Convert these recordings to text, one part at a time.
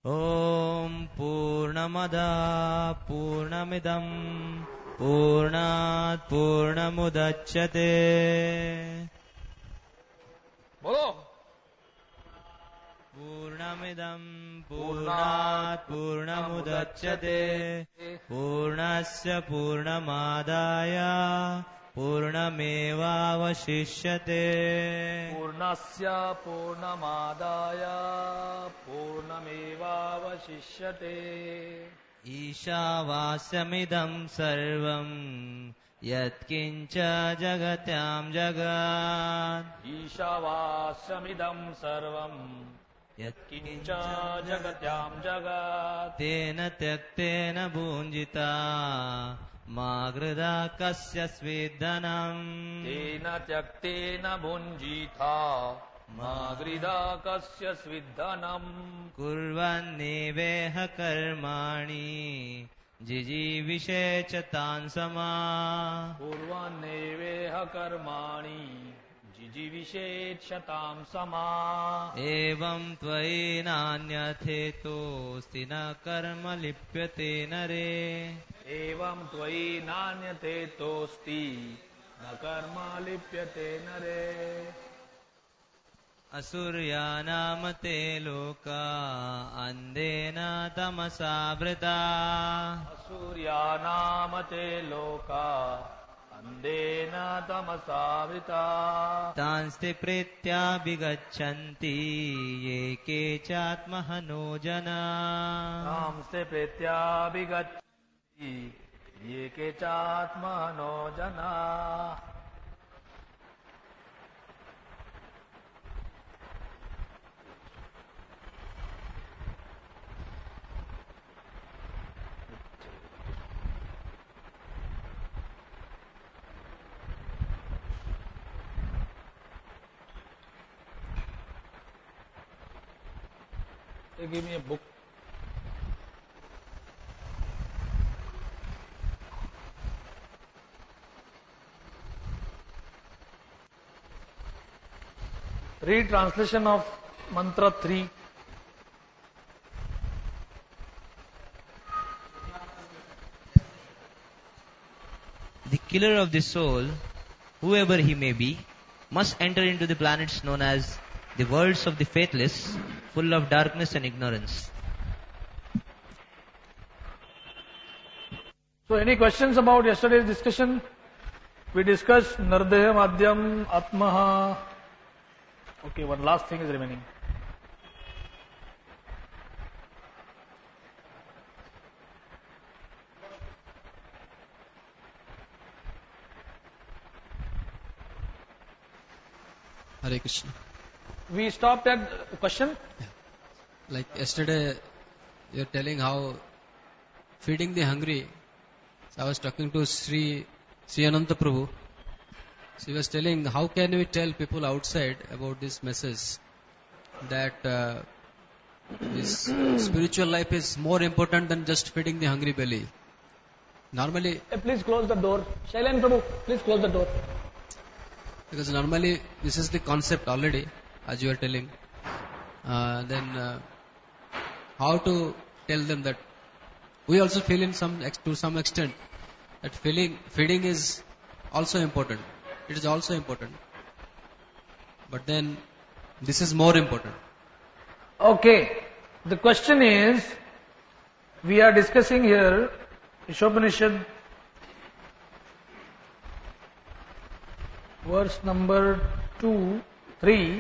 Om Purnamada Purnamidam Purnat Purnamudachyate. Bolo. Purnamidam Purnat Purnamudachyate Purnasya Purnamadaya Purnamevavashishyate. Purnasya Purnamadaya Purnamevavashishyate. Ishavasyamidam sarvam yatkincha jagatyam jagat. Ishavasyamidam sarvam yatkincha jagatyam jagat. Tena tyaktena bhunjita magrida kasya svidhanam. Tena tyaktena bhunjita magrida kasya svidhanam. Kurvanneveha karmani jijivishe chatan sama. Kurvanneveha karmani jijivishe chatam sama. Evam tvai nanyathetosthi na karma lipyate nare. Evam tvai nanyate tosti na karma lipyate nare. Asuryanamate loka andena tamasavrita. Asuryanamate loka andena tamasavrita. Tanste pritya bigachanti ye kechatmahano jana. Namste pretya bigacchati ye kechatmano jana. They give me a book. Read translation of mantra 3. The killer of the soul, whoever he may be, must enter into the planets known as the worlds of the faithless, full of darkness and ignorance. So any questions about yesterday's discussion? We discussed Nardeha Madhyam Atmaha. Okay, one last thing is remaining. Hare Krishna. We stopped at the question. Like yesterday, you're telling how feeding the hungry. So I was talking to Sri Ananta Prabhu. So he was telling how can we tell people outside about this message that this spiritual life is more important than just feeding the hungry belly. Normally, Please close the door. Shailen Prabhu, please close the door. because normally this is the concept already, as you are telling. Then how to tell them that we also feel to some extent that feeding is also important. It is also important. But then this is more important. Okay. The question is, we are discussing here Ishopanishad verse number 2, 3.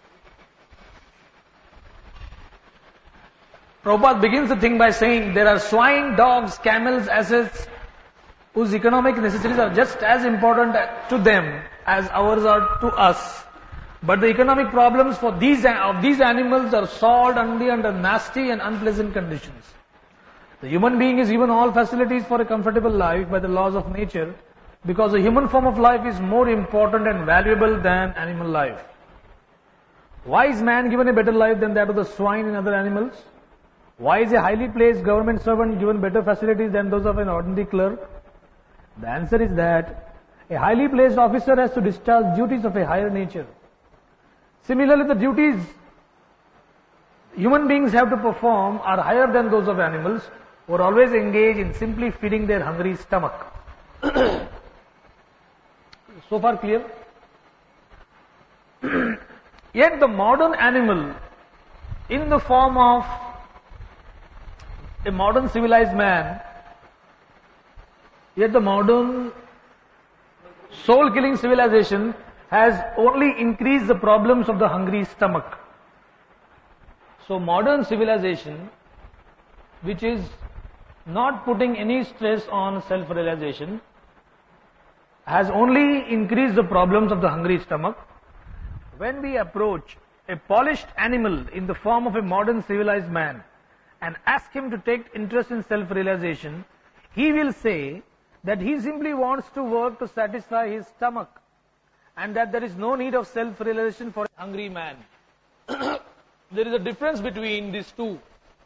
Prabhupada begins the thing by saying there are swine, dogs, camels, assets whose economic necessities are just as important to them as ours are to us. But the economic problems for these animals are solved only under nasty and unpleasant conditions. The human being is given all facilities for a comfortable life by the laws of nature because the human form of life is more important and valuable than animal life. Why is man given a better life than that of the swine and other animals? Why is a highly placed government servant given better facilities than those of an ordinary clerk? The answer is that a highly placed officer has to discharge duties of a higher nature. Similarly, the duties human beings have to perform are higher than those of animals, who are always engaged in simply feeding their hungry stomach. So far clear? Yet the modern animal, in the form of a modern civilized man, yet the modern soul-killing civilization has only increased the problems of the hungry stomach. So modern civilization, which is not putting any stress on self-realization, has only increased the problems of the hungry stomach. When we approach a polished animal in the form of a modern civilized man and ask him to take interest in self-realization, he will say that he simply wants to work to satisfy his stomach and that there is no need of self-realization for a hungry man. There is a difference between these two.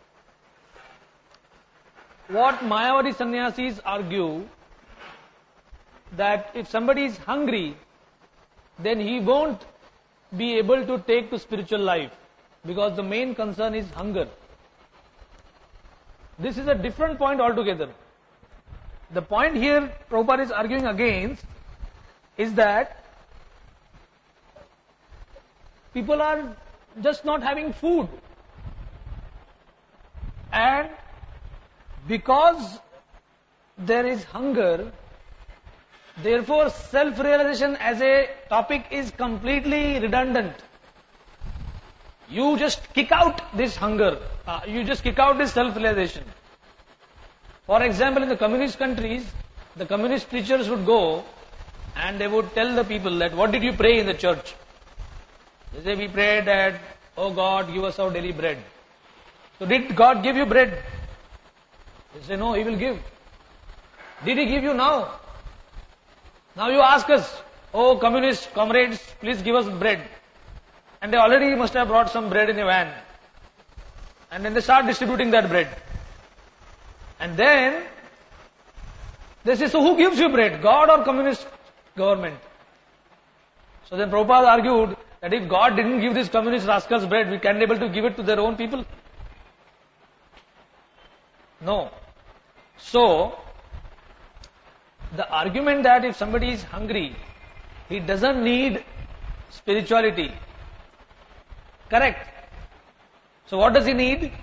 What Mayavadi sannyasis argue, that if somebody is hungry, then he won't be able to take to spiritual life, because the main concern is hunger. This is a different point altogether. The point here Prabhupada is arguing against is that people are just not having food, and because there is hunger, therefore self-realization as a topic is completely redundant. You just kick out this hunger, you just kick out this self-realization. For example, in the communist countries, the communist preachers would go and they would tell the people that, what did you pray in the church? They say, we prayed that, oh God, give us our daily bread. So did God give you bread? They say, no, He will give. Did He give you now? Now you ask us, oh communist comrades, please give us bread. And they already must have brought some bread in a van. And then they start distributing that bread. And then they say, so who gives you bread? God or communist government? So then Prabhupada argued that if God didn't give these communist rascals bread, we can't be able to give it to their own people. No. So, the argument that if somebody is hungry, he doesn't need spirituality. Correct. So what does he need?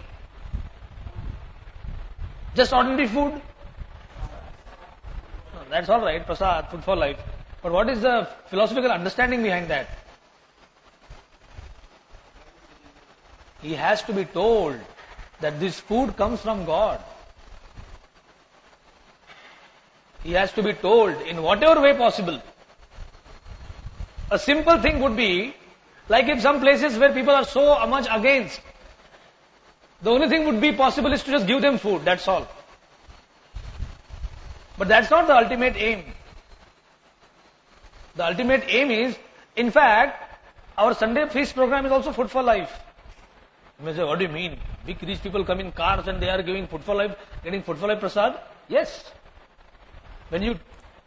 Just ordinary food? No, that's alright, prasad, food for life. But what is the philosophical understanding behind that? He has to be told that this food comes from God. He has to be told in whatever way possible. A simple thing would be, like in some places where people are so much against, the only thing would be possible is to just give them food, that's all. But that's not the ultimate aim. The ultimate aim is, in fact, our Sunday feast program is also food for life. You may say, what do you mean? Big rich people come in cars and they are giving food for life, getting food for life prasad? Yes. When you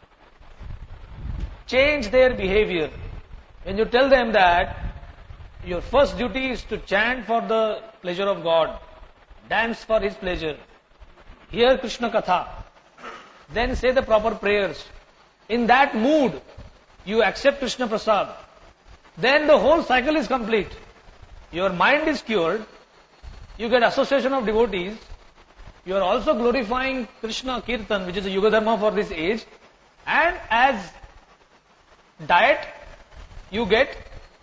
change their behavior, when you tell them that your first duty is to chant for the pleasure of God, dance for His pleasure, hear Krishna Katha, then say the proper prayers. In that mood, you accept Krishna Prasad. Then the whole cycle is complete. Your mind is cured, you get association of devotees, you are also glorifying Krishna Kirtan, which is a Yuga Dharma for this age, and as diet, you get,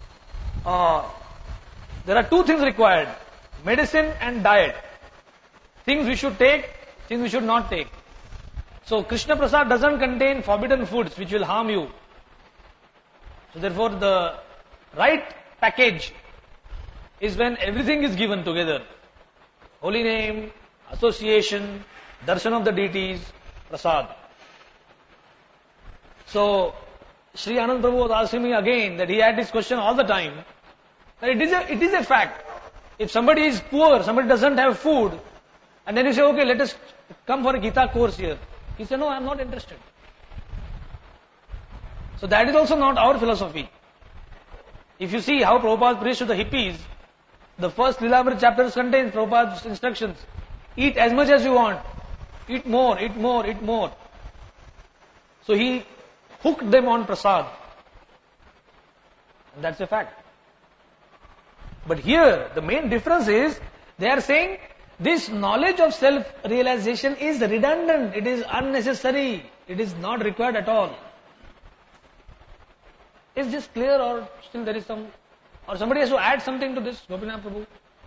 there are two things required, medicine and diet. Things we should take, things we should not take. So Krishna Prasad doesn't contain forbidden foods which will harm you. So therefore the right package is when everything is given together. Holy name, association, darshan of the deities, prasad. So Sri Anand Prabhu was asking me again that he had this question all the time. That it is a fact. If somebody is poor, somebody doesn't have food, and then you say, okay, let us come for a Gita course here. He said, no, I am not interested. So that is also not our philosophy. If you see how Prabhupada preached to the hippies The first Lilamrit chapters contains Prabhupada's instructions. Eat as much as you want. Eat more, eat more, eat more. So he hooked them on prasad. And that's a fact. But here, the main difference is, they are saying, this knowledge of self-realization is redundant. It is unnecessary. It is not required at all. Is this clear, or still there is some, or somebody has to add something to this? Gopinath Prabhu?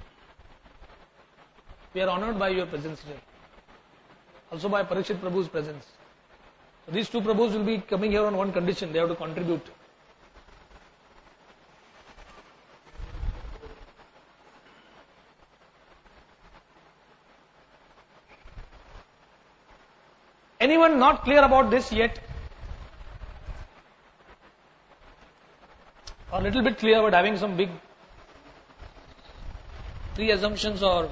We are honored by your presence here. Also by Parikshit Prabhu's presence. So these two Prabhus will be coming here on one condition: they have to contribute. Anyone not clear about this yet? Or a little bit clear but having some big pre-assumptions or...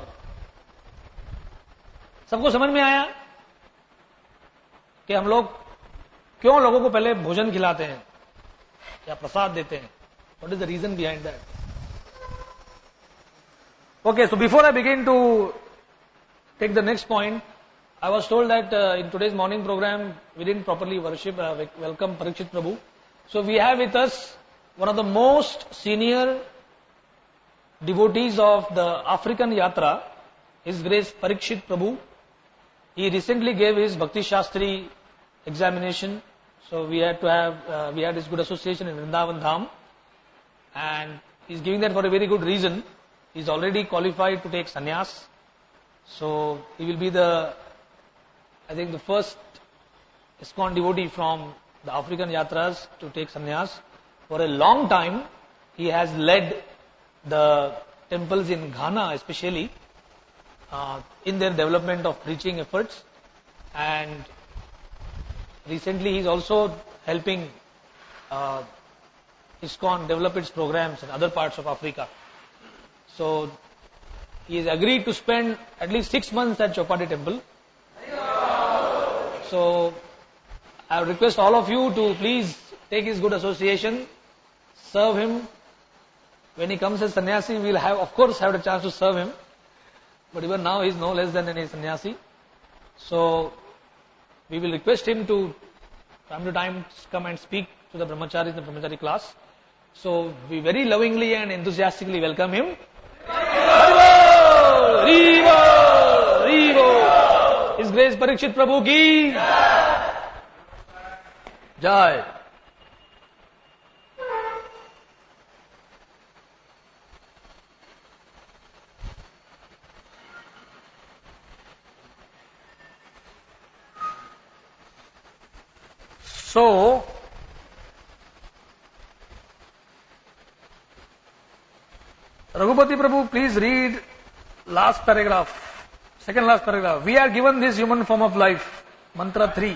सबको समझ में आया कि हम लोग क्यों लोगों को पहले भोजन खिलाते हैं या प्रसाद देते हैं? What is the reason behind that? Okay, so before I begin to take the next point, I was told that in today's morning program we didn't properly welcome Parikshit Prabhu. So we have with us one of the most senior devotees of the African Yatra, His Grace Parikshit Prabhu. He recently gave his Bhakti Shastri examination, so we had his good association in Vrindavan Dham, and he's giving that for a very good reason. He's already qualified to take sannyas, so he will be the first ISKCON devotee from the African Yatras to take sannyas. For a long time, he has led the temples in Ghana especially in their development of preaching efforts, and recently he is also helping ISKCON develop its programs in other parts of Africa. So he has agreed to spend at least 6 months at Chowpatty temple. So I request all of you to please take his good association, serve him. When he comes as sannyasi, we will of course have the chance to serve him. But even now he is no less than any sannyasi. So we will request him to time to time come and speak to the brahmacharis in the brahmachari class. So we very lovingly and enthusiastically welcome him. Haribo! Haribo! Haribo! His Grace Parikshit Prabhu ki Jai. So, Raghupati Prabhu, please read last paragraph, second last paragraph. We are given this human form of life, mantra 3.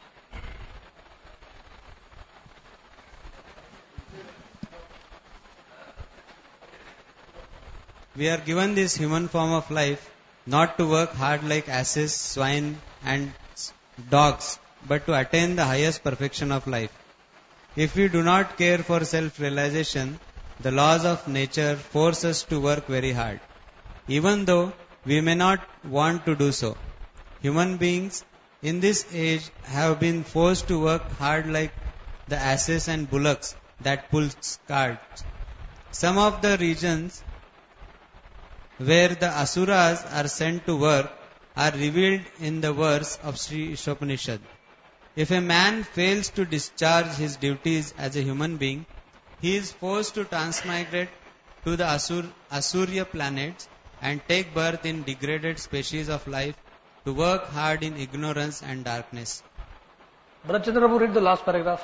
We are given this human form of life not to work hard like asses, swine and dogs, but to attain the highest perfection of life. If we do not care for self-realization, the laws of nature force us to work very hard, even though we may not want to do so. Human beings in this age have been forced to work hard like the asses and bullocks that pull carts. Some of the regions where the asuras are sent to work are revealed in the verse of Sri Ishopanishad. If a man fails to discharge his duties as a human being, he is forced to transmigrate to the Asurya planets and take birth in degraded species of life to work hard in ignorance and darkness. Bharat Chandra Prabhu, read the last paragraph.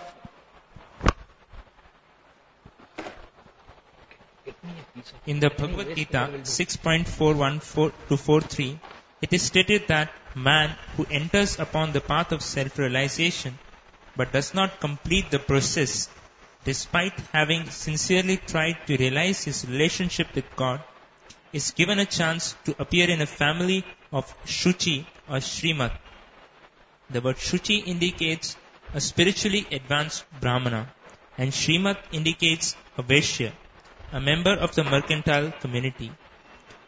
In the Bhagavad Gita 6.414 to 43, it is stated that man who enters upon the path of self-realization but does not complete the process, despite having sincerely tried to realize his relationship with God, is given a chance to appear in a family of Shuchi or Srimad. The word Shuchi indicates a spiritually advanced Brahmana, and Srimad indicates a Vaishya, a member of the mercantile community.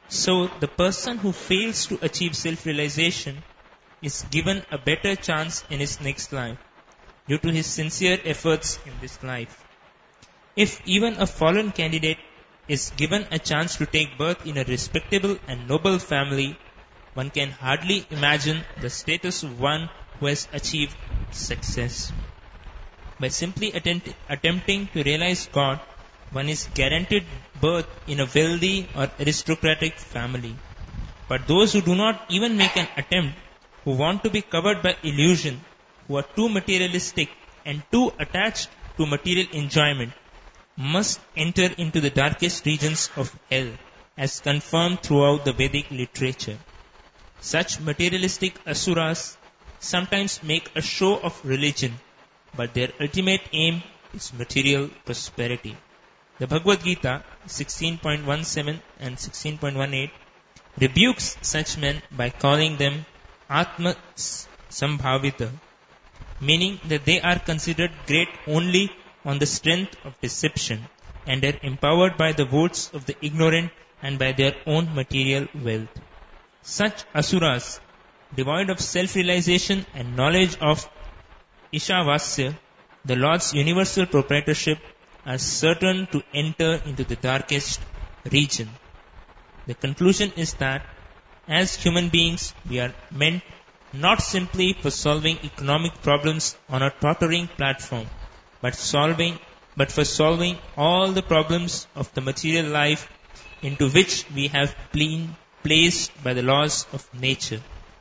So the person who fails to achieve self-realization is given a better chance in his next life due to his sincere efforts in this life. If even a fallen candidate is given a chance to take birth in a respectable and noble family, one can hardly imagine the status of one who has achieved success. By simply attempting to realize God, one is guaranteed birth in a wealthy or aristocratic family. But those who do not even make an attempt, who want to be covered by illusion, who are too materialistic and too attached to material enjoyment, must enter into the darkest regions of hell, as confirmed throughout the Vedic literature. Such materialistic asuras sometimes make a show of religion, but their ultimate aim is material prosperity. The Bhagavad Gita 16.17 and 16.18 rebukes such men by calling them Atma Sambhavita, meaning that they are considered great only on the strength of deception and are empowered by the votes of the ignorant and by their own material wealth. Such asuras, devoid of self-realization and knowledge of Ishavasya, the Lord's universal proprietorship, are certain to enter into the darkest region. The conclusion is that as human beings, we are meant not simply for solving economic problems on a tottering platform, but for solving all the problems of the material life into which we have been placed by the laws of nature.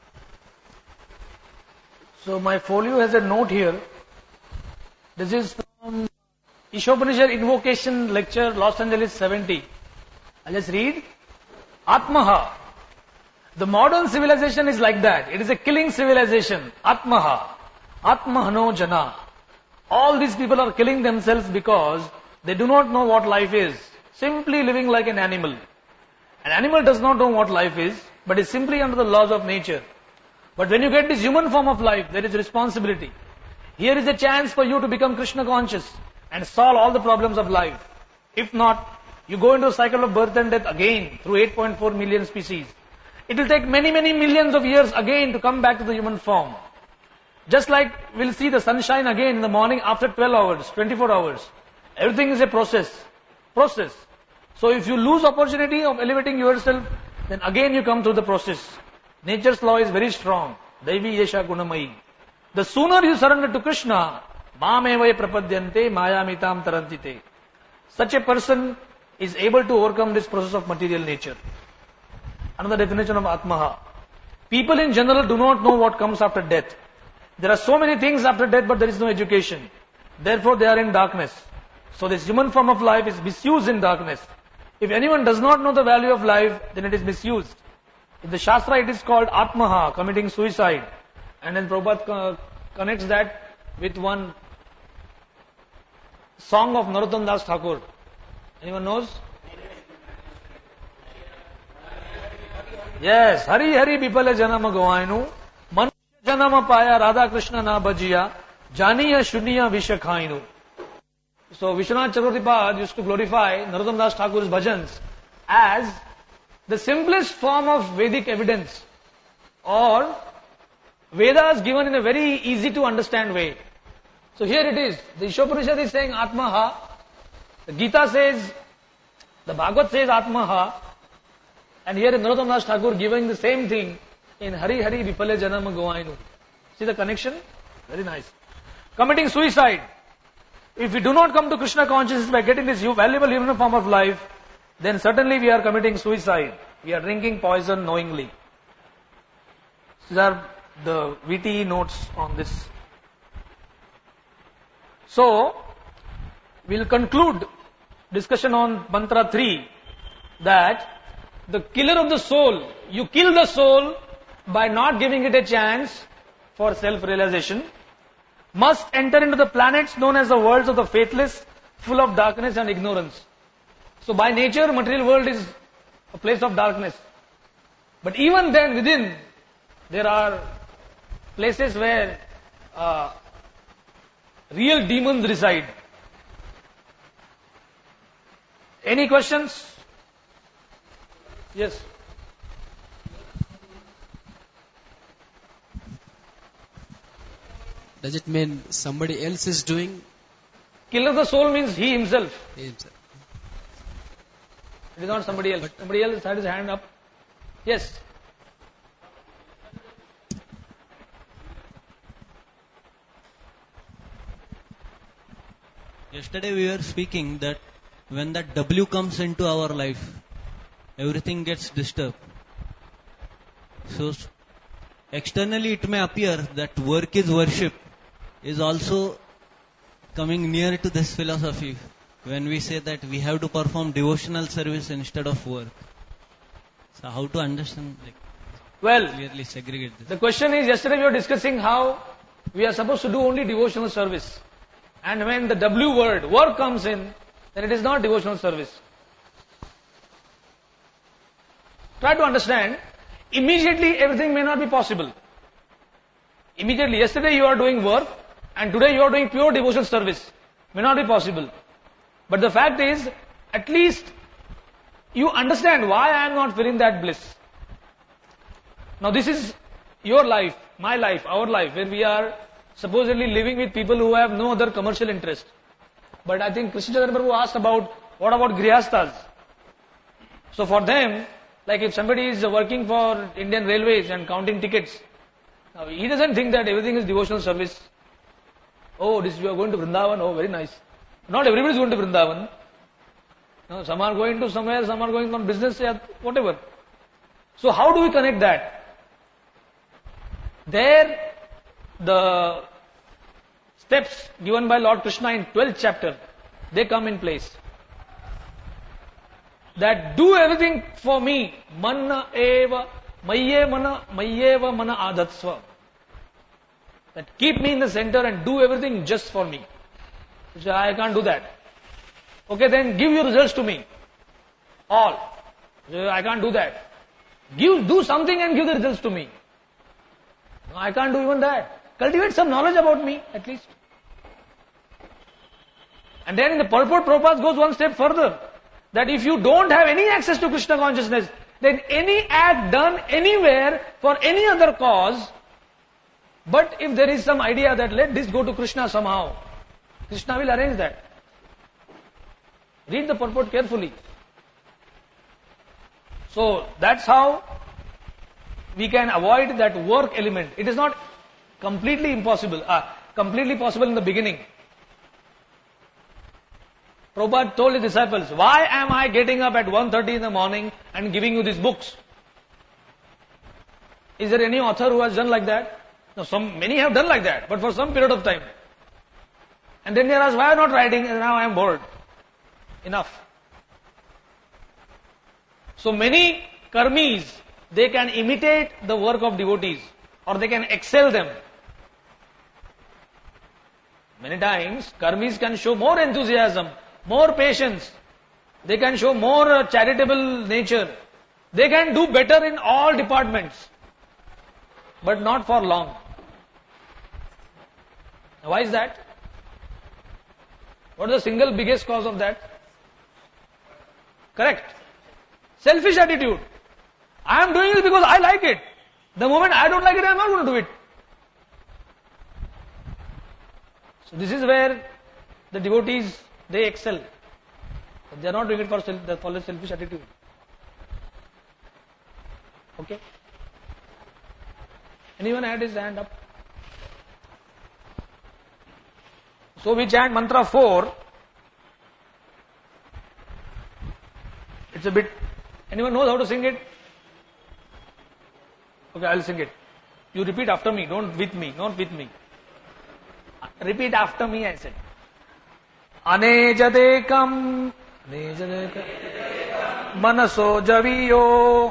So my folio has a note here. This is from Ishopanishad Invocation Lecture, Los Angeles 70. I'll just read. Atmaha. The modern civilization is like that. It is a killing civilization. Atmaha. Atmahano jana. All these people are killing themselves because they do not know what life is. Simply living like an animal. An animal does not know what life is, but is simply under the laws of nature. But when you get this human form of life, there is responsibility. Here is a chance for you to become Krishna conscious and solve all the problems of life. If not, you go into a cycle of birth and death again through 8.4 million species. It will take many, many millions of years again to come back to the human form. Just like we'll see the sunshine again in the morning after 12 hours, 24 hours. Everything is a process. So if you lose opportunity of elevating yourself, then again you come through the process. Nature's law is very strong. Daivi yesha gunamayi. The sooner you surrender to Krishna, Mamevaya prapadyante mayamitam tarantite. Such a person is able to overcome this process of material nature. Another definition of Atmaha. People in general do not know what comes after death. There are so many things after death, but there is no education. Therefore, they are in darkness. So this human form of life is misused in darkness. If anyone does not know the value of life, then it is misused. In the Shastra, it is called Atmaha, committing suicide. And then Prabhupada connects that with one song of Narottam Das Thakur. Anyone knows? Yes, Hari Hari Bipala Janama Govainu, Manusya Janama Paya Radha Krishna Na Bhajiya, Janiya Shuniya Visha Khainu. So Vishwanath Chakravartipad used to glorify Narottam Das Thakur's bhajans as the simplest form of Vedic evidence or Vedas given in a very easy to understand way. So here it is. The Ishopanishad is saying Atmaha. The Gita says, the Bhagavad says Atmaha. And here is Narottam Das Thakur giving the same thing in Hari Hari Vipale Janama Govainu. See the connection? Very nice. Committing suicide. If we do not come to Krishna consciousness by getting this valuable human form of life, then certainly we are committing suicide. We are drinking poison knowingly. These are the VTE notes on this. So, we'll conclude discussion on mantra 3 that the killer of the soul, you kill the soul by not giving it a chance for self-realization, must enter into the planets known as the worlds of the faithless, full of darkness and ignorance. So by nature, material world is a place of darkness. But even then within, there are places where real demons reside. Any questions? Yes. does it mean somebody else is doing Killer of the soul means he himself. himself? It is not somebody else. Somebody else had his hand up. Yes. Yesterday we were speaking that when that W comes into our life, everything gets disturbed. So externally it may appear that work is worship is also coming near to this philosophy when we say that we have to perform devotional service instead of work. So how to understand, Well, clearly segregate this? the question is, yesterday we were discussing how we are supposed to do only devotional service. And when the W word, work comes in, then it is not devotional service. Try to understand, immediately everything may not be possible. Immediately, yesterday you are doing work, and today you are doing pure devotional service. May not be possible. But the fact is, at least you understand why I am not feeling that bliss. Now this is your life, my life, our life, where we are supposedly living with people who have no other commercial interest. But I think Krishna Chaitanya Prabhu asked about, what about Grihasthas? So for them, like if somebody is working for Indian Railways and counting tickets, now he doesn't think that everything is devotional service. Oh, this you are going to Vrindavan, oh very nice. Not everybody is going to Vrindavan. No, some are going to somewhere, some are going on business, whatever. So how do we connect that? There, the steps given by Lord Krishna in 12th chapter, they come in place. That do everything for me, manna eva, mayyeva mana adatsva. That keep me in the center and do everything just for me. You say, I can't do that. Okay, then give your results to me. All. You say, I can't do that. Do something and give the results to me. No, I can't do even that. Cultivate some knowledge about me, at least. And then in the purport, Prabhupada goes one step further. That if you don't have any access to Krishna consciousness, then any act done anywhere for any other cause, but if there is some idea that let this go to Krishna somehow, Krishna will arrange that. Read the purport carefully. So that's how we can avoid that work element. It is not completely impossible, completely possible in the beginning. Prabhupada told his disciples, why am I getting up at 1:30 in the morning and giving you these books? Is there any author who has done like that? No, many have done like that, but for some period of time. And then they ask, why am I not writing? And now I am bored. Enough. So many karmis, they can imitate the work of devotees, or they can excel them. Many times, karmis can show more enthusiasm, more patience. They can show more charitable nature. They can do better in all departments. But not for long. Why is that? What is the single biggest cause of that? Correct. Selfish attitude. I am doing it because I like it. The moment I don't like it, I am not going to do it. So this is where the devotees, they excel. But they are not doing it for the selfish attitude. Okay? Anyone had his hand up? So we chant mantra 4. It's a bit, anyone knows how to sing it? Okay, I'll sing it. You repeat after me, don't with me, not with me. Repeat after me, I said. Anejadekam, manaso javiyo,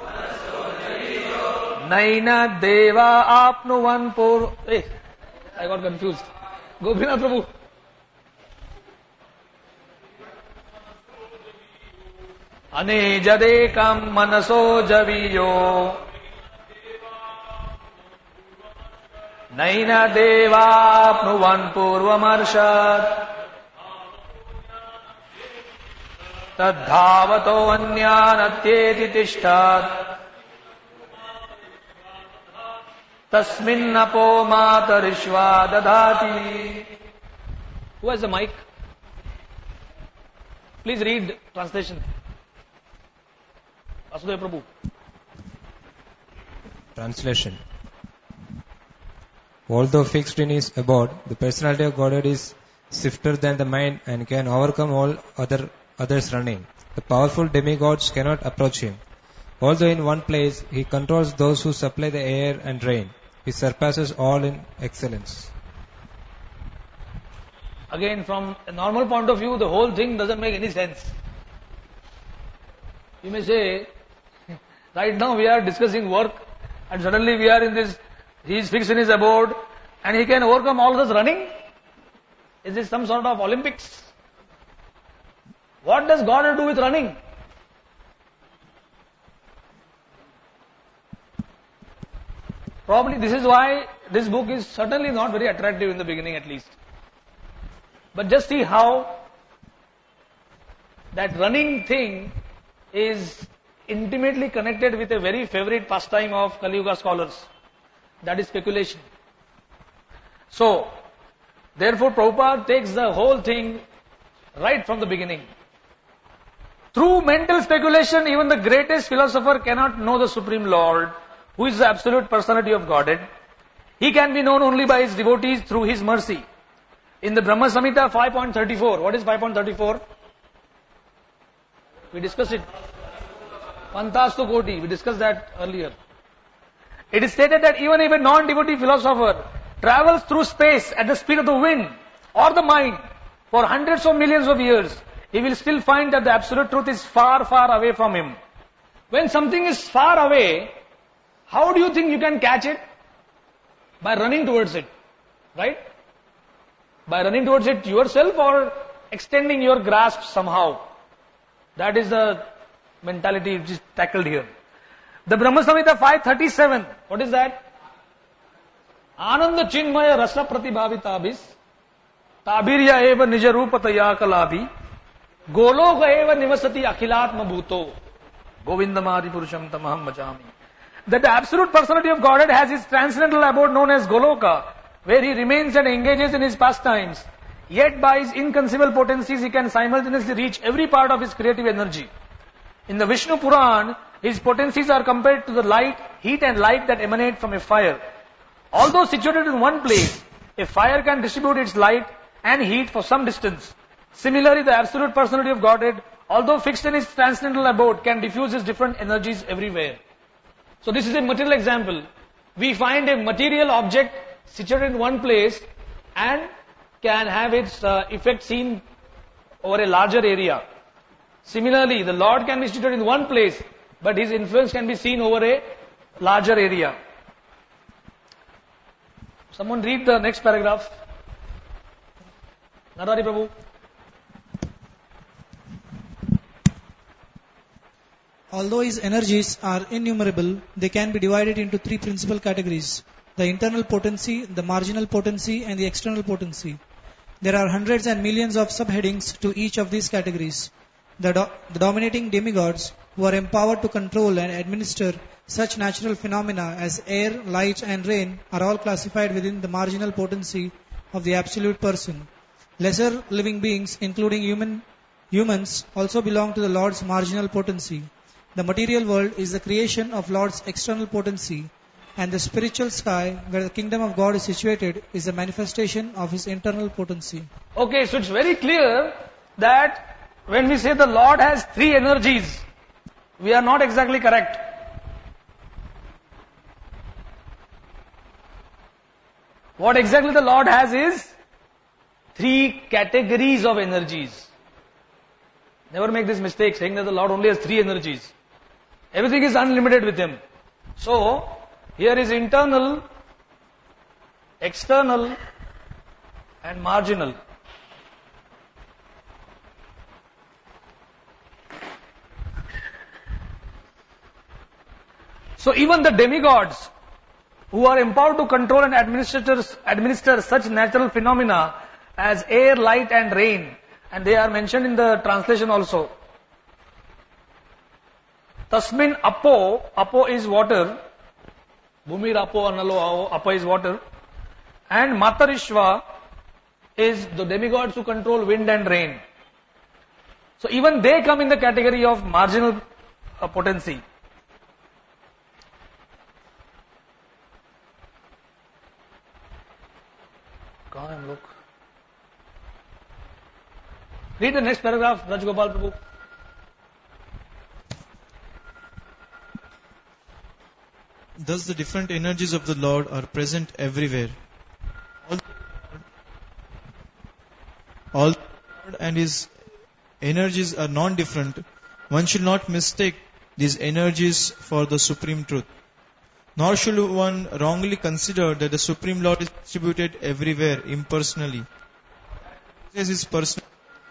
naina deva apnuvan pur. Hey, I got confused. Gopinath Prabhu. Anejadekam manaso javiyo, naina deva apnuvan purvamarshad. Tadhavato anyan atyeti tishtat. Tasminnapo matarishva dadati. Who has the mic? Please read translation. Vasudev Prabhu. Translation. Although fixed in his abode, the personality of Godhead is swifter than the mind and can overcome all others running. The powerful demigods cannot approach him. Although in one place, he controls those who supply the air and rain. He surpasses all in excellence. Again, from a normal point of view, the whole thing doesn't make any sense. You may say, right now we are discussing work and suddenly we are in this, he is fixed in his abode and he can overcome all this running? Is this some sort of Olympics? What does God do with running? Probably this is why this book is certainly not very attractive in the beginning at least. But just see how that running thing is intimately connected with a very favorite pastime of Kali Yuga scholars. That is speculation. So, therefore Prabhupada takes the whole thing right from the beginning. Through mental speculation, even the greatest philosopher cannot know the Supreme Lord, who is the absolute personality of Godhead. He can be known only by his devotees through his mercy. In the Brahma Samhita 5.34, what is 5.34? We discussed it. Pantastu Koti, we discussed that earlier. It is stated that even if a non-devotee philosopher travels through space at the speed of the wind or the mind for hundreds of millions of years, he will still find that the absolute truth is far, far away from him. When something is far away, how do you think you can catch it? By running towards it, right? By running towards it yourself or extending your grasp somehow. That is the mentality which is tackled here. The Brahma Samhita 5.37, what is that? Ananda Chinmaya Rasa Pratibhavitabhis Tabirya eva Nija Rupataya Kalabi Goloka eva Nivasati Akhilatma Bhuto Govindamadi Purusham Tamaham Bhajami. That the absolute personality of Godhead has his transcendental abode known as Goloka, where he remains and engages in his pastimes. Yet by his inconceivable potencies, he can simultaneously reach every part of his creative energy. In the Vishnu Puran, his potencies are compared to the light, heat and light that emanate from a fire. Although situated in one place, a fire can distribute its light and heat for some distance. Similarly, the absolute personality of Godhead, although fixed in his transcendental abode, can diffuse his different energies everywhere. So this is a material example. We find a material object situated in one place and can have its effect seen over a larger area. Similarly, the Lord can be situated in one place, but his influence can be seen over a larger area. Someone read the next paragraph. Narari Prabhu. Although his energies are innumerable, they can be divided into three principal categories: the internal potency, the marginal potency, and the external potency. There are hundreds and millions of subheadings to each of these categories. The dominating demigods, who are empowered to control and administer such natural phenomena as air, light, and rain, are all classified within the marginal potency of the absolute person. Lesser living beings, including humans, also belong to the Lord's marginal potency. The material world is the creation of Lord's external potency, and the spiritual sky, where the kingdom of God is situated, is a manifestation of his internal potency. Okay, so it's very clear that when we say the Lord has three energies, we are not exactly correct. What exactly the Lord has is three categories of energies. Never make this mistake saying that the Lord only has three energies. Everything is unlimited with him. So, here is internal, external, and marginal. So even the demigods, who are empowered to control and administer such natural phenomena as air, light and rain, and they are mentioned in the translation also. Tasmin apo is water, Bhumi Rapo Analo Apa is water. And Matarishva is the demigods who control wind and rain. So even they come in the category of marginal potency. Look. Read the next paragraph, Raj Gopal Prabhu. Thus the different energies of the Lord are present everywhere. All the Lord and His energies are non-different. One should not mistake these energies for the supreme truth. Nor should one wrongly consider that the Supreme Lord is distributed everywhere impersonally. This is personal.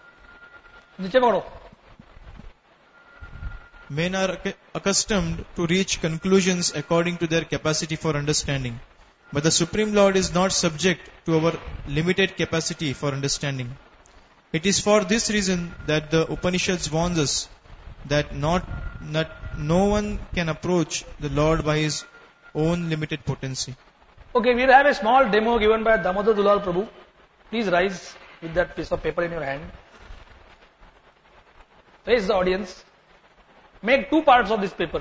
Men are accustomed to reach conclusions according to their capacity for understanding. But the Supreme Lord is not subject to our limited capacity for understanding. It is for this reason that the Upanishads warns us that no one can approach the Lord by his own limited potency. Okay, we'll have a small demo given by Damodar Dulal Prabhu. Please rise with that piece of paper in your hand. Face the audience. Make two parts of this paper.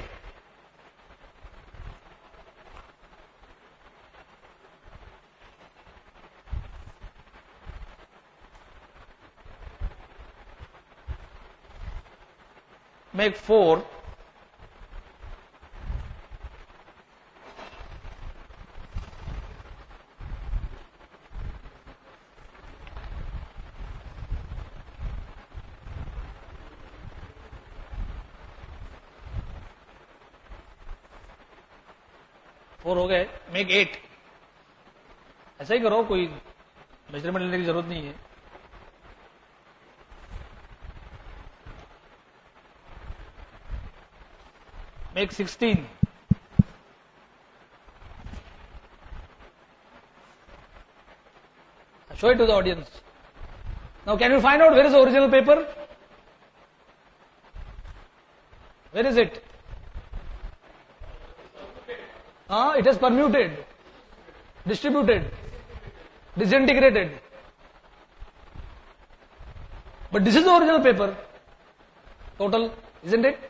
Make 4. हो गए, make 8. ऐसा ही करो, कोई measurement लेने की जरूरत नहीं है. Make 16. Show it to the audience. Now can you find out where is the original paper? Where is it? It has permuted, distributed, disintegrated. But this is the original paper. Total, isn't it?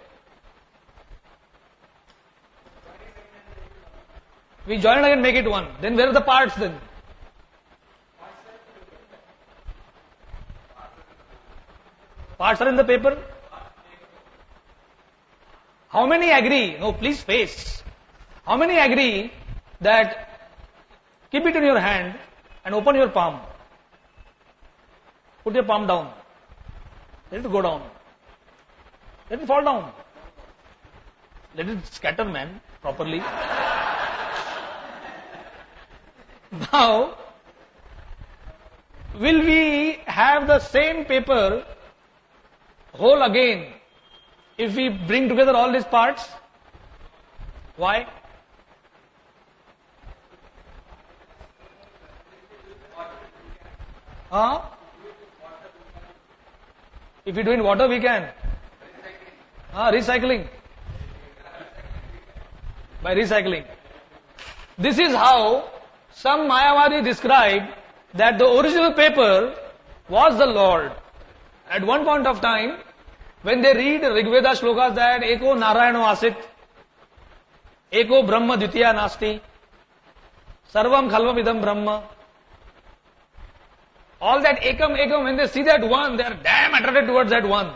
We join it again, make it 1. Then where are the parts then? Parts are in the paper. How many agree? No, please face. How many agree that keep it in your hand and open your palm? Put your palm down. Let it go down. Let it fall down. Let it scatter, man, properly. Now, will we have the same paper whole again if we bring together all these parts? Why? If we do in water, we can. Recycling. By recycling. This is how some Mayavadi described that the original paper was the Lord. At one point of time, when they read Rigveda shlokas that Eko Narayano Asit, Eko Brahma Dvitiya Nasti, Sarvam Khalvam Idam Brahma, all that Ekam, when they see that one, they are damn attracted towards that one.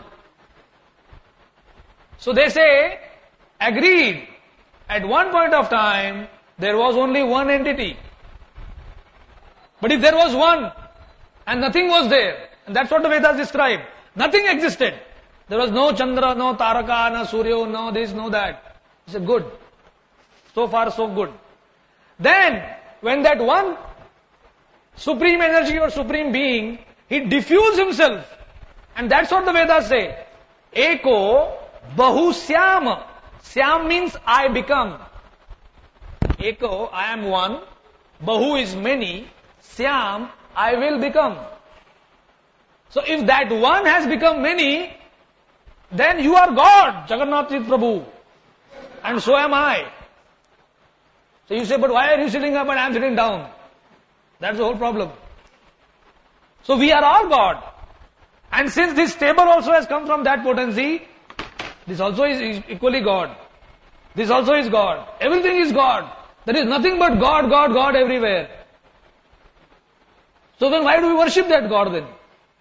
So they say, agreed, at one point of time, there was only one entity. But if there was one, and nothing was there, and that's what the Vedas describe, nothing existed. There was no Chandra, no Taraka, no Surya, no this, no that. He said, good. So far, so good. Then, when that one supreme energy or supreme being, he diffused himself. And that's what the Vedas say. Eko Bahu Syam. Syam means I become. Eko, I am one. Bahu is many. Syam, I will become. So if that one has become many, then you are God, Jagannath Prabhu. And so am I. So you say, but why are you sitting up and I am sitting down? That's the whole problem. So we are all God. And since this table also has come from that potency, this also is equally God. This also is God. Everything is God. There is nothing but God, God, God everywhere. So then why do we worship that God then?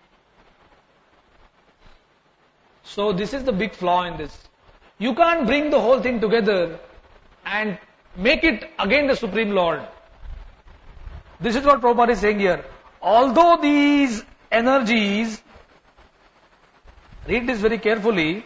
So this is the big flaw in this. You can't bring the whole thing together and make it again the Supreme Lord. This is what Prabhupada is saying here. Although these energies, read this very carefully,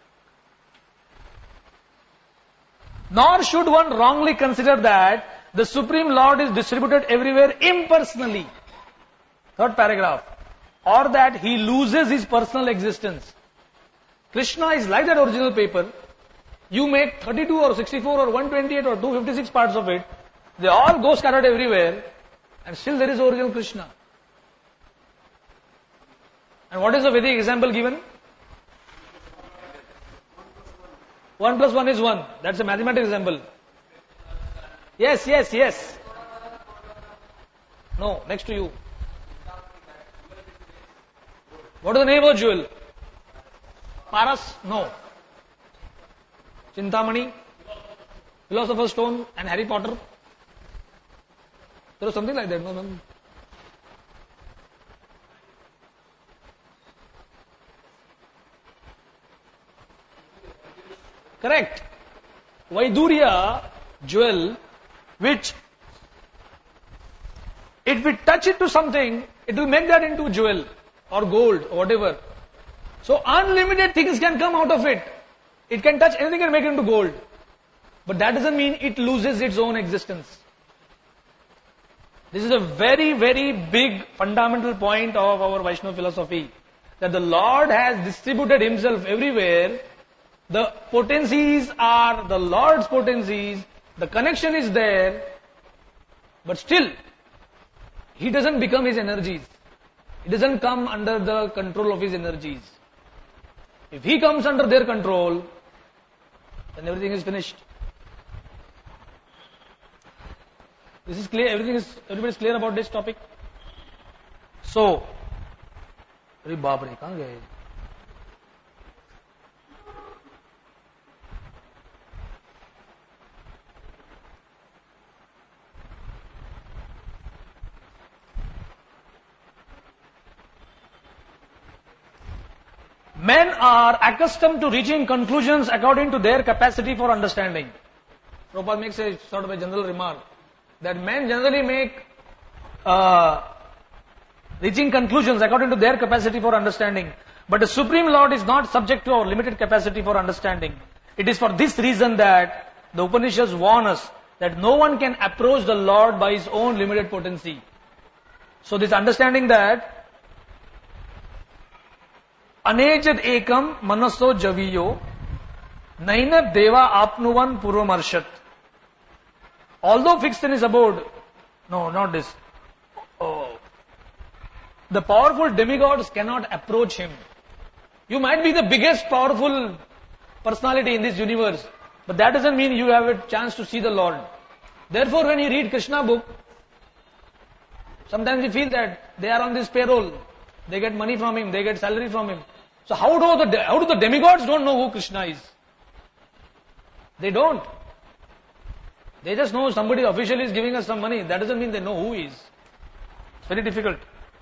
nor should one wrongly consider that the Supreme Lord is distributed everywhere impersonally. Third paragraph. Or that he loses his personal existence. Krishna is like that original paper. You make 32 or 64 or 128 or 256 parts of it. They all go scattered everywhere. And still there is original Krishna. And what is the Vedic example given? 1 plus 1 is 1. That's a mathematical example. Yes, yes, yes. No, next to you. What is the name of jewel? Paras? No. Chintamani? Philosopher's Stone and Harry Potter? There was something like that, no? Correct. Vaidurya jewel, which if we touch it to something, it will make that into jewel or gold or whatever. So unlimited things can come out of it. It can touch anything and make it into gold. But that doesn't mean it loses its own existence. This is a very, very big fundamental point of our Vaishnava philosophy. That the Lord has distributed himself everywhere. The potencies are the Lord's potencies. The connection is there. But still, he doesn't become his energies. He doesn't come under the control of his energies. If he comes under their control, then everything is finished. This is clear. Everybody is clear about this topic. So, अरे बाप रे कहाँ गए? Men are accustomed to reaching conclusions according to their capacity for understanding. Prabhupada makes a sort of a general remark that men generally make reaching conclusions according to their capacity for understanding. But the Supreme Lord is not subject to our limited capacity for understanding. It is for this reason that the Upanishads warn us that no one can approach the Lord by his own limited potency. So this understanding that अनेजद एकम मनसो जवियो नैन देवा आपनुवन पूर्वमर्षत. Although fixed in his abode, no, not this. Oh. The powerful demigods cannot approach him. You might be the biggest powerful personality in this universe, but that doesn't mean you have a chance to see the Lord. Therefore, when you read Krishna book, sometimes you feel that they are on this payroll. They get money from him, they get salary from him. So how do the demigods don't know who Krishna is? They don't. They just know somebody officially is giving us some money. That doesn't mean they know who he is. It's very difficult.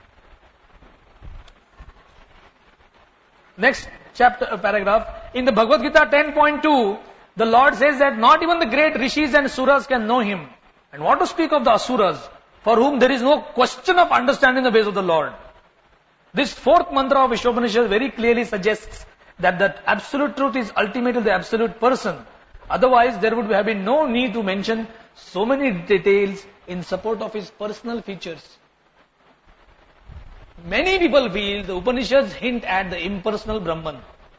Next paragraph. In the Bhagavad Gita 10.2, the Lord says that not even the great rishis and suras can know him. And what to speak of the asuras, for whom there is no question of understanding the ways of the Lord. This fourth mantra of Ishopanishad very clearly suggests that the absolute truth is ultimately the absolute person. Otherwise, there would have been no need to mention so many details in support of his personal features. Many people feel the Upanishads hint at the impersonal Brahman.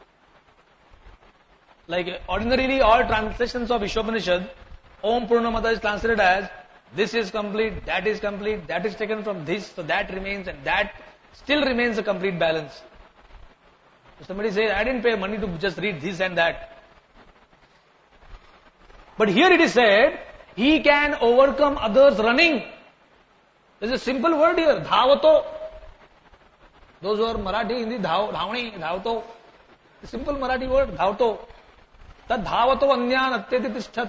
Like ordinarily all translations of Ishopanishad, Om Purnamada is translated as this is complete, that is taken from this, so that remains, and that still remains a complete balance. If somebody says, I didn't pay money to just read this and that. But here it is said, He can overcome others running. There's a simple word here, dhavato. Those who are Marathi, Hindi, dhavani, dhavato. A simple Marathi word, dhavato. Tad dhavato anyan atyati tishthat.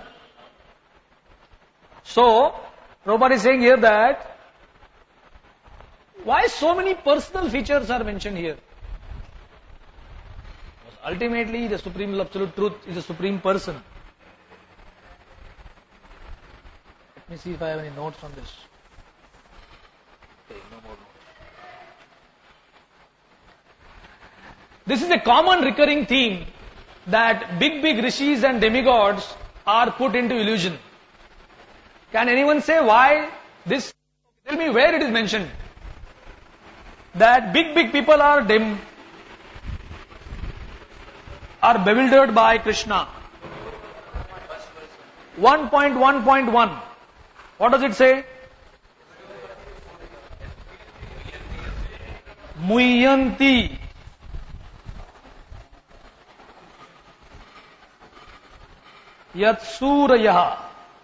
So, Prabhupada is saying here that, why so many personal features are mentioned here? Because ultimately, the Supreme Absolute Truth is a Supreme Person. Let me see if I have any notes on this. Okay, no more notes. This is a common recurring theme that big rishis and demigods are put into illusion. Can anyone say why this? Tell me where it is mentioned. That big people are bewildered by Krishna. 1.1.1. What does it say? Muyanti. Yatsurayah.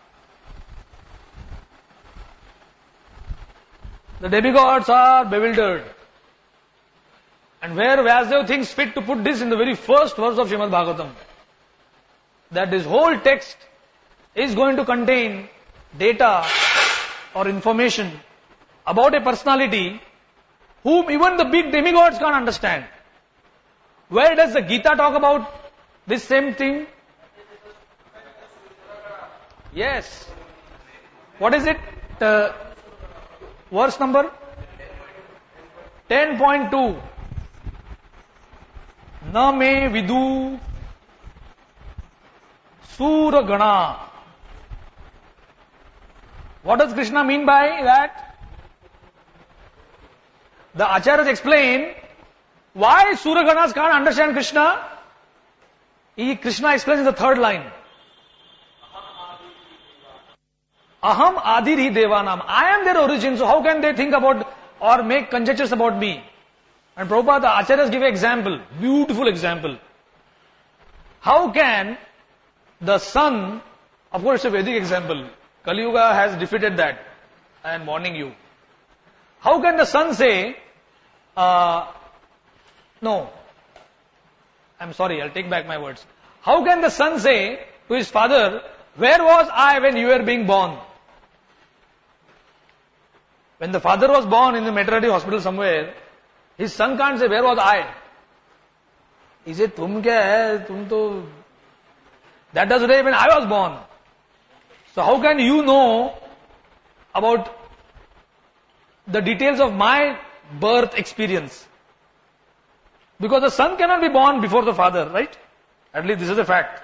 The demigods are bewildered. And where Vyasdev thinks fit to put this in the very first verse of Srimad Bhagavatam, that this whole text is going to contain data or information about a personality whom even the big demigods can't understand. Where does the Gita talk about this same thing? Yes. What is it? Verse number 10.2. Na me vidu suragana. What does Krishna mean by that? The Acharyas explain why Suraganas can't understand Krishna. Krishna explains in the third line. Aham adiri devanam. I am their origin, so how can they think about or make conjectures about me? And Prabhupada, the Acharyas give an example, beautiful example. How can the sun, of course it's a Vedic example, Kali Yuga has defeated that, I am warning you. How can the sun say, no, I'm sorry, I'll take back my words. How can the son say to his father, where was I when you were being born? When the father was born in the maternity hospital somewhere, his son can't say, where was I? He said, tum kya hai? Tum to... That was the day when I was born. So how can you know about the details of my birth experience? Because the son cannot be born before the father, right? At least this is a fact.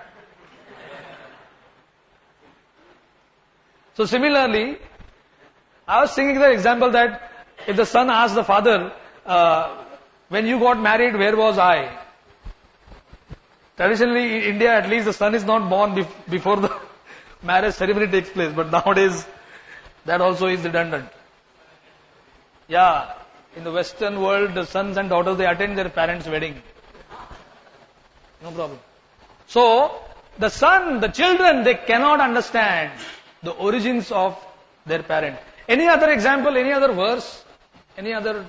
So similarly, I was thinking the example that if the son asks the father, when you got married, where was I? Traditionally, in India at least, the son is not born before the marriage ceremony takes place. But nowadays, that also is redundant. Yeah, in the Western world, the sons and daughters, they attend their parents' wedding. No problem. So, the son, the children, they cannot understand the origins of their parent. Any other example, any other verse, any other...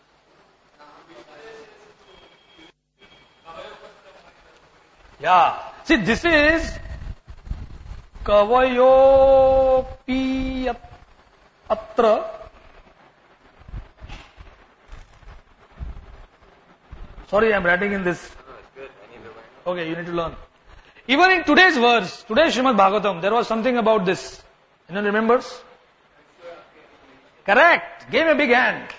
Yeah. See, this is Kavayopi Atra. Sorry, I'm writing in this. Okay, you need to learn. Even in today's verse, today's Srimad Bhagavatam, there was something about this. Anyone remembers? Correct. Give me a big hand.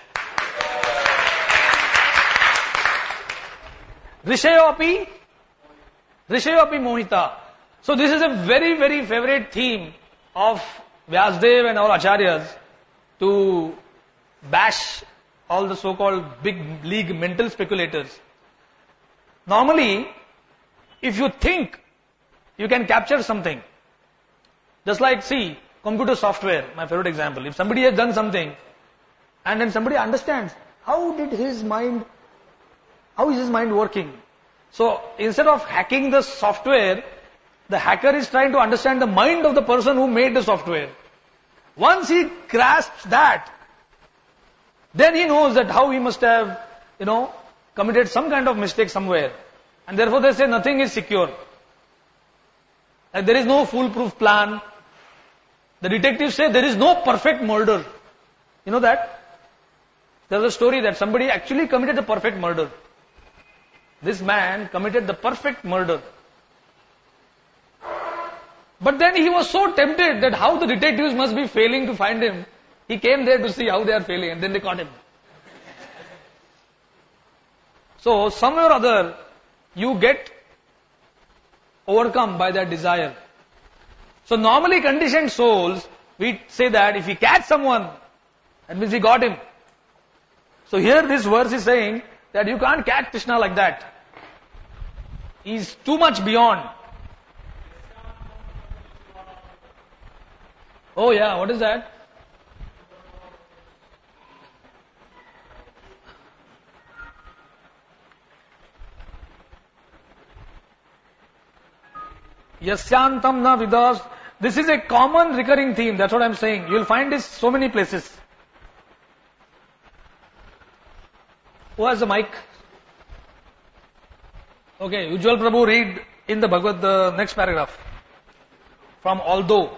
Rishayopi Mohita. So this is a very favorite theme of Vyasdev and our Acharyas to bash all the so-called big league mental speculators. Normally, if you think you can capture something, just like, see, computer software, my favorite example. If somebody has done something and then somebody understands how is his mind working? So instead of hacking the software, The hacker is trying to understand the mind of the person who made the software. Once he grasps that, then he knows that how he must have, committed some kind of mistake somewhere. And therefore they say nothing is secure. Like there is no foolproof plan. The detectives say there is no perfect murder. You know that? There's a story that somebody actually committed the perfect murder. This man committed the perfect murder. But then he was so tempted that how the detectives must be failing to find him. He came there to see how they are failing and then they caught him. So somewhere or other, you get overcome by that desire. So normally conditioned souls, we say that if we catch someone, that means we got him. So here this verse is saying that you can't catch Krishna like that. He's too much beyond. Oh yeah, what is that? Yasyantam na vidas. This is a common recurring theme. That's what I'm saying. You will find this so many places. Who has the mic? Okay, Ujjwal Prabhu, read in the Bhagavad the next paragraph. From although.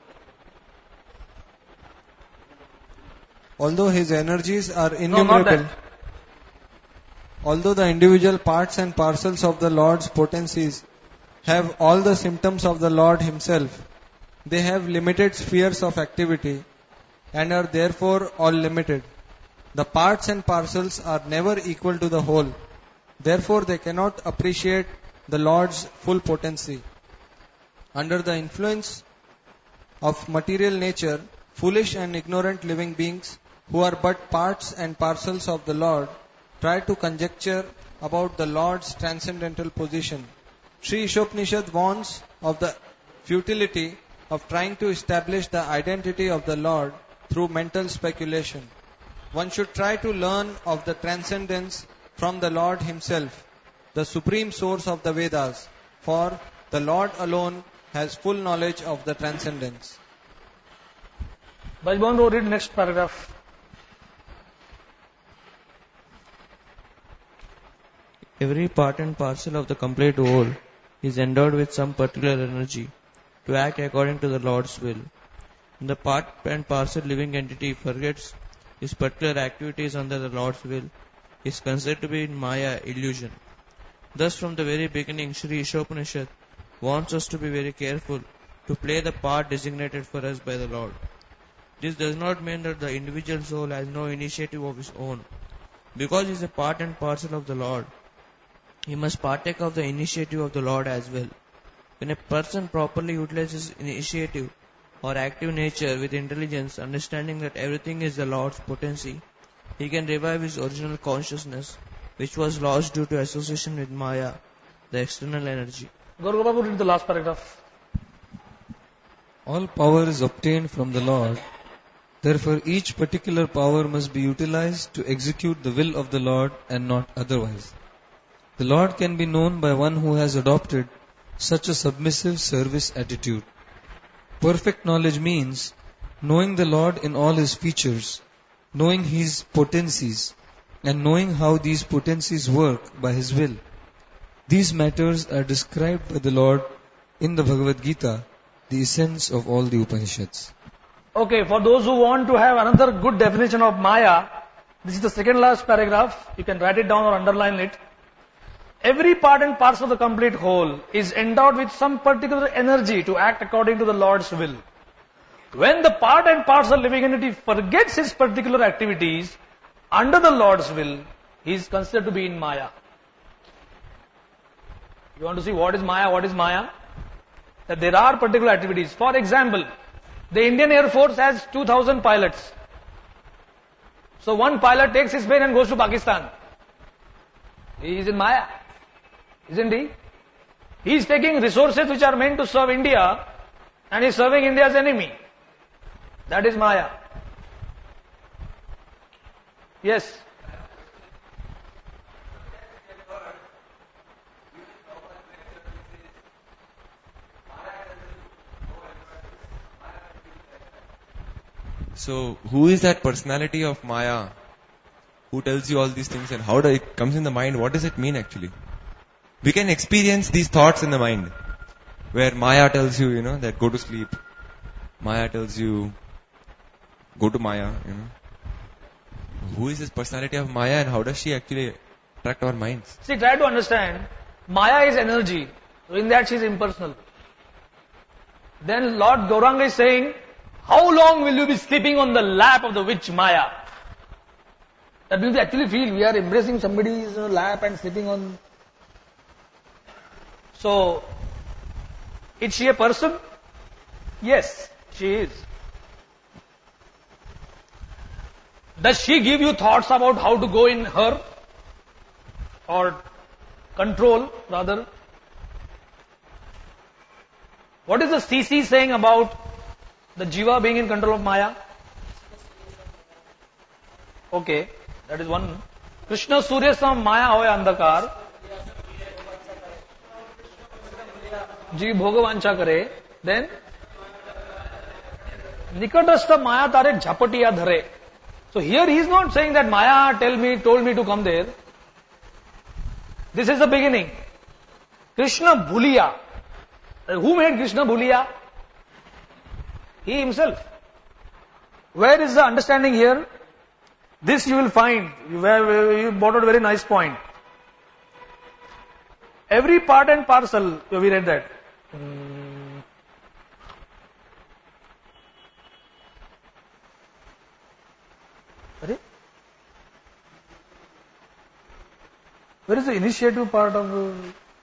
Although his energies are No, not innumerable, that. although the individual parts and parcels of the Lord's potencies have all the symptoms of the Lord himself, they have limited spheres of activity and are therefore all limited. The parts and parcels are never equal to the whole. Therefore, they cannot appreciate the Lord's full potency. Under the influence of material nature, foolish and ignorant living beings who are but parts and parcels of the Lord try to conjecture about the Lord's transcendental position. Sri Ishopanishad warns of the futility of trying to establish the identity of the Lord through mental speculation. One should try to learn of the transcendence from the Lord himself, the supreme source of the Vedas, for the Lord alone has full knowledge of the transcendence. Bajban, read next paragraph. Every part and parcel of the complete whole is endowed with some particular energy to act according to the Lord's will. When the part and parcel living entity forgets his particular activities under the Lord's will, is considered to be in Maya, illusion. Thus from the very beginning, Sri Ishopanishad wants us to be very careful to play the part designated for us by the Lord. This does not mean that the individual soul has no initiative of his own. Because he is a part and parcel of the Lord, he must partake of the initiative of the Lord as well. When a person properly utilizes initiative or active nature with intelligence, understanding that everything is the Lord's potency, he can revive his original consciousness, which was lost due to association with Maya, the external energy. Gaurav Babu, read the last paragraph. All power is obtained from the Lord. Therefore, each particular power must be utilized to execute the will of the Lord and not otherwise. The Lord can be known by one who has adopted such a submissive service attitude. Perfect knowledge means knowing the Lord in all his features, knowing his potencies, and knowing how these potencies work by his will. These matters are described by the Lord in the Bhagavad Gita, the essence of all the Upanishads. Okay, for those who want to have another good definition of Maya, this is the second last paragraph. You can write it down or underline it. Every part and parcel of the complete whole is endowed with some particular energy to act according to the Lord's will. When the part and parcel living entity forgets his particular activities under the Lord's will, he is considered to be in Maya. You want to see what is Maya? What is Maya? That there are particular activities. For example, the Indian Air Force has 2,000 pilots. So one pilot takes his plane and goes to Pakistan. He is in Maya. Isn't he? He is taking resources which are meant to serve India and is serving India's enemy. That is Maya. Yes. So, who is that personality of Maya who tells you all these things, and how it comes in the mind? What does it mean actually? We can experience these thoughts in the mind, where Maya tells you, that go to sleep. Maya tells you, go to Maya, Who is this personality of Maya, and how does she actually attract our minds? See, try to understand. Maya is energy. In that she is impersonal. Then Lord Gauranga is saying, how long will you be sleeping on the lap of the witch Maya? That means we actually feel we are embracing somebody's lap and sleeping on. So, is she a person? Yes, she is. Does she give you thoughts about how to go in her? Or control, rather? What is the CC saying about the Jiva being in control of Maya? Okay, that is one. Krishna Surya Sam Maya hoy andhakar. Ji bhogavancha kare. Then? Nikatastha Maya tare jhapatiya dhare. So here he is not saying that Maya told me to come there. This is the beginning. Krishna Bhuliya. Who made Krishna Bhuliya? He himself. Where is the understanding here? This you will find, where you brought out a very nice point. Every part and parcel, we read that. Where is the initiative part of...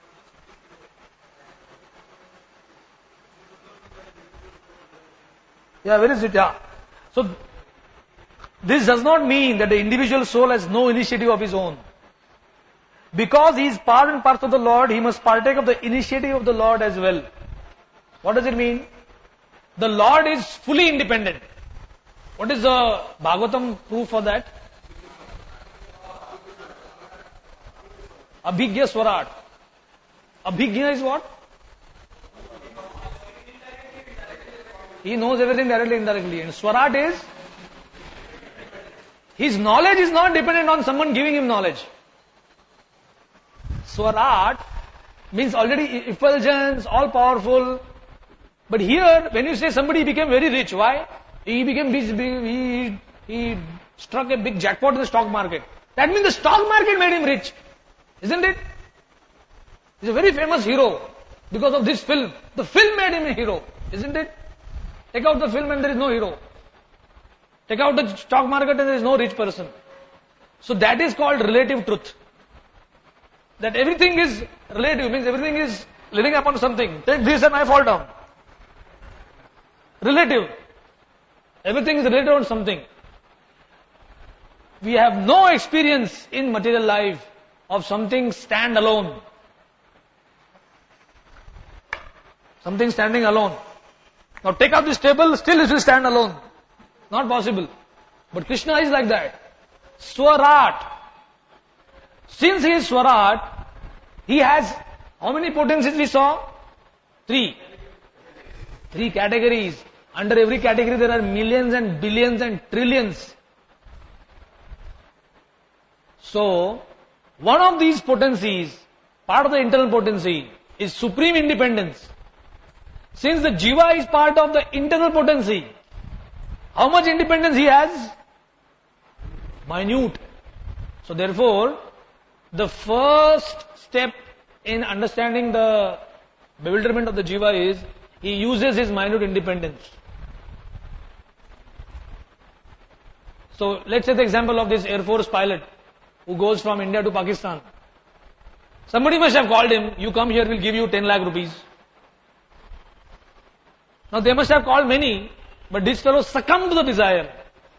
Yeah, where is it? Yeah. So, this does not mean that the individual soul has no initiative of his own. Because he is part and parcel of the Lord, he must partake of the initiative of the Lord as well. What does it mean? The Lord is fully independent. What is the Bhagavatam proof for that? Abhigya Swarat. Abhigya is what? He knows everything directly, indirectly. And Swarat is? His knowledge is not dependent on someone giving him knowledge. Swarat means already effulgence, all powerful. But here, when you say somebody became very rich, why? He became he struck a big jackpot in the stock market. That means the stock market made him rich. Isn't it? He's a very famous hero because of this film. The film made him a hero. Isn't it? Take out the film and there is no hero. Take out the stock market and there is no rich person. So that is called relative truth. That everything is relative, means everything is living upon something. Take this and I fall down. Relative. Everything is related on something. We have no experience in material life of something stand alone. Something standing alone. Now take up this table, still it will stand alone. Not possible. But Krishna is like that. Swarat. Since he is Swarat, he has how many potencies we saw? 3. 3 categories. Under every category there are millions and billions and trillions. So, one of these potencies, part of the internal potency, is supreme independence. Since the Jiva is part of the internal potency, how much independence he has? Minute. So therefore, the first step in understanding the bewilderment of the Jiva is, he uses his minute independence. So let's take the example of this Air Force pilot who goes from India to Pakistan. Somebody must have called him, you come here, we'll give you 10 lakh rupees. Now they must have called many, but this fellow succumbed to the desire.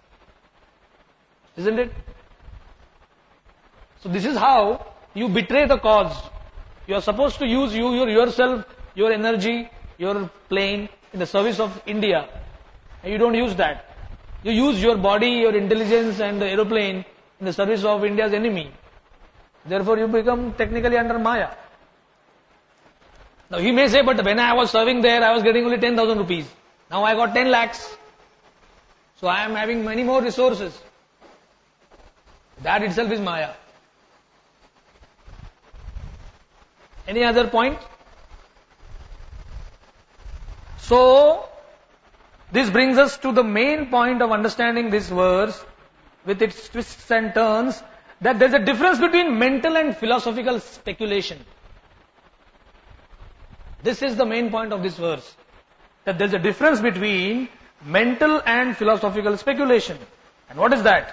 Isn't it? So this is how you betray the cause. You are supposed to use yourself, your energy, your plane in the service of India. And you don't use that. You use your body, your intelligence and the aeroplane in the service of India's enemy. Therefore you become technically under Maya. Now he may say, but when I was serving there, I was getting only 10,000 rupees. Now I got 10 lakhs. So I am having many more resources. That itself is Maya. Any other point? So, this brings us to the main point of understanding this verse with its twists and turns, that there is a difference between mental and philosophical speculation. This is the main point of this verse, that there is a difference between mental and philosophical speculation. And what is that?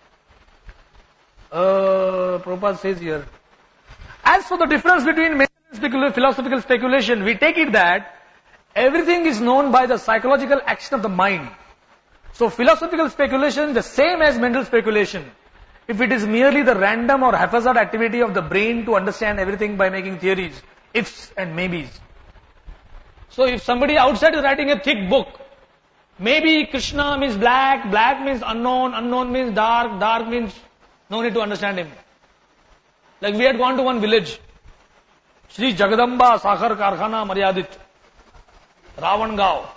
Prabhupada says here, as for the difference between mental and philosophical speculation, we take it that everything is known by the psychological action of the mind. So philosophical speculation is the same as mental speculation. If it is merely the random or haphazard activity of the brain to understand everything by making theories, ifs and maybes. So if somebody outside is writing a thick book, maybe Krishna means black, black means unknown, unknown means dark, dark means no need to understand him. Like we had gone to one village, Shri Jagadamba Sakhar Karkhana Maryadit, Ravangao.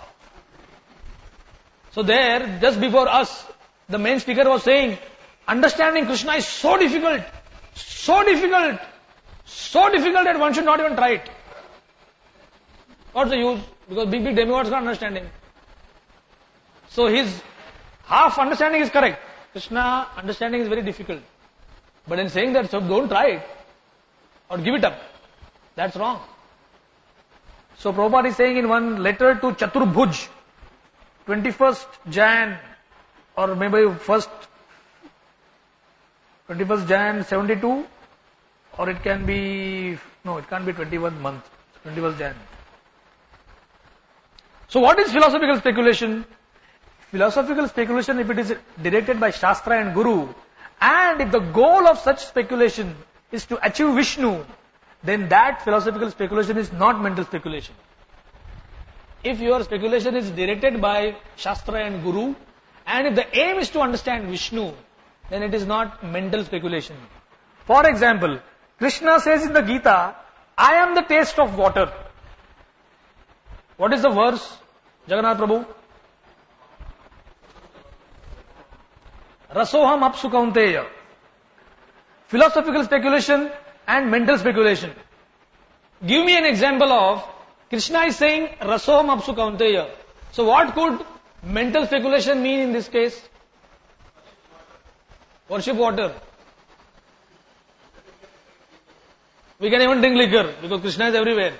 So there, just before us, the main speaker was saying, understanding Krishna is so difficult that one should not even try it. What's the use? Because big demigods can't understand him. So his half understanding is correct. Krishna understanding is very difficult. But in saying that, so don't try it or give it up. That's wrong. So Prabhupada is saying in one letter to Chaturbhuj, 21st Jan or maybe 21st Jan 72, or it can be, no, it can't be 21st month, 21st Jan. So what is philosophical speculation? Philosophical speculation, if it is directed by Shastra and Guru, and if the goal of such speculation is to achieve Vishnu, then that philosophical speculation is not mental speculation. If your speculation is directed by Shastra and Guru, and if the aim is to understand Vishnu, then it is not mental speculation. For example, Krishna says in the Gita, I am the taste of water. What is the verse, Jagannath Prabhu? Rasoham apsu kaunteya. Philosophical speculation and mental speculation. Give me an example of Krishna is saying Rasoham apsu kaunteya. So what could mental speculation mean in this case? Worship water. We can even drink liquor because Krishna is everywhere.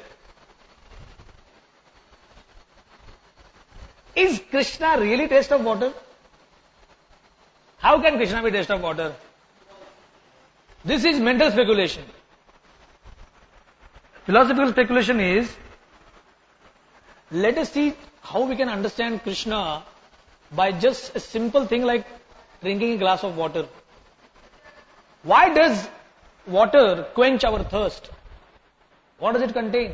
Is Krishna really taste of water? How can Krishna be taste of water? This is mental speculation. Philosophical speculation is, let us see how we can understand Krishna by just a simple thing like drinking a glass of water. Why does water quench our thirst? What does it contain?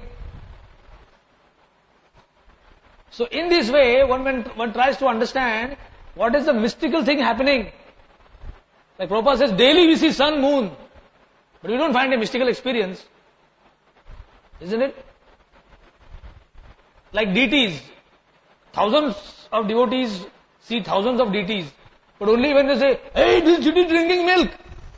So in this way, one tries to understand what is the mystical thing happening. Like Prabhupada says, daily we see sun, moon, but we don't find a mystical experience. Isn't it? Like deities. Thousands of devotees see thousands of deities, but only when they say, hey, this deity is drinking milk,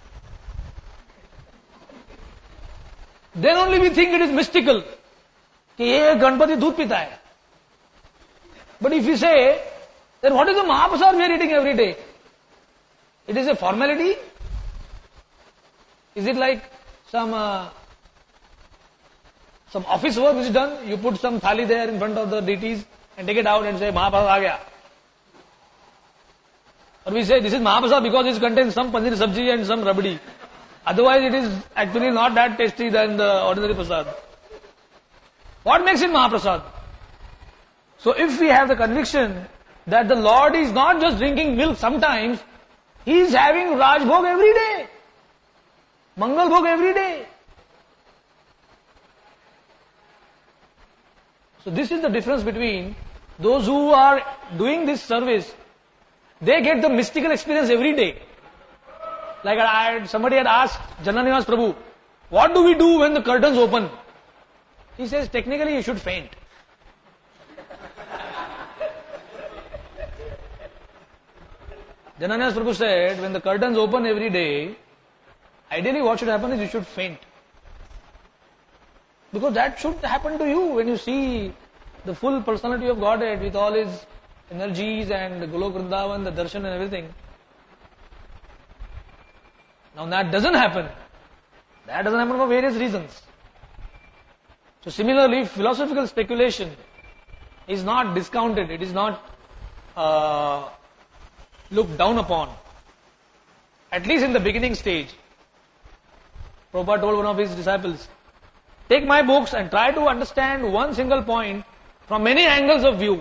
then only we think it is mystical. कि ये गणपति दूध पीता है. But if you say, then what is the Mahaprasad we are eating every day? It is a formality? Is it like some office work which is done? You put some thali there in front of the deities and take it out and say, Mahaprasad aa gaya. Or we say, this is Mahaprasad because it contains some paneer sabji and some rabdi. Otherwise it is actually not that tasty than the ordinary prasad. What makes it Mahaprasad? So if we have the conviction that the Lord is not just drinking milk sometimes, He is having Rajbhog every day, Mangal Bhog every day. So this is the difference between those who are doing this service, they get the mystical experience every day. Like somebody had asked Jananivas Prabhu, what do we do when the curtains open? He says, technically you should faint. Jananyas Prabhu said, when the curtains open every day, ideally what should happen is you should faint. Because that should happen to you when you see the full personality of Godhead with all His energies and Golok Vrindavan, the darshan and everything. Now that doesn't happen. That doesn't happen for various reasons. So similarly, philosophical speculation is not discounted. It is not looked down upon. At least in the beginning stage. Prabhupada told one of his disciples, take my books and try to understand one single point from many angles of view.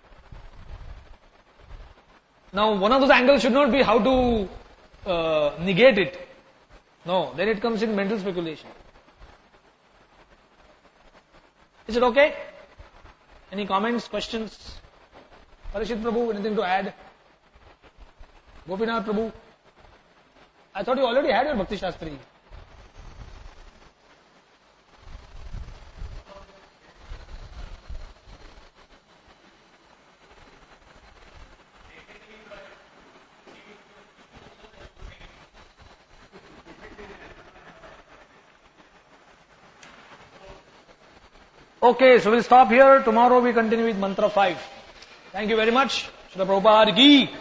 Now, one of those angles should not be how to negate it. No, then it comes in mental speculation. Is it okay? Any comments, questions? Parishit Prabhu, anything to add? Gopinath Prabhu? I thought you already had your Bhakti Shastri. Okay, so we'll stop here. Tomorrow we continue with Mantra 5. Thank you very much. Srila Prabhupada ki